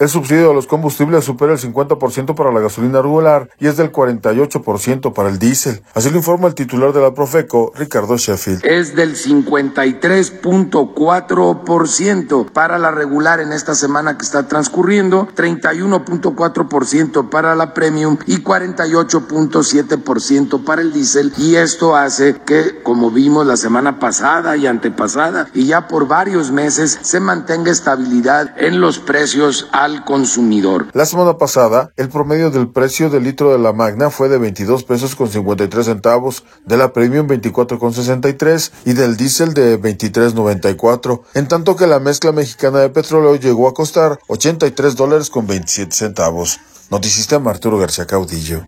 El subsidio de los combustibles supera el 50% para la gasolina regular y es del 48% para el diésel. Así lo informa el titular de la Profeco, Ricardo Sheffield. Es del 53.4% para la regular en esta semana que está transcurriendo, 31.4% para la premium y 48.7% para el diésel. Y esto hace que, como vimos la semana pasada y antepasada, y ya por varios meses, se mantenga estabilidad en los precios al consumidor. La semana pasada, el promedio del precio del litro de la Magna fue de 22 pesos con 53 centavos, de la Premium 24,63 y del diésel de 23,94, en tanto que la mezcla mexicana de petróleo llegó a costar $83 con 27 centavos. Noticista Arturo García Caudillo.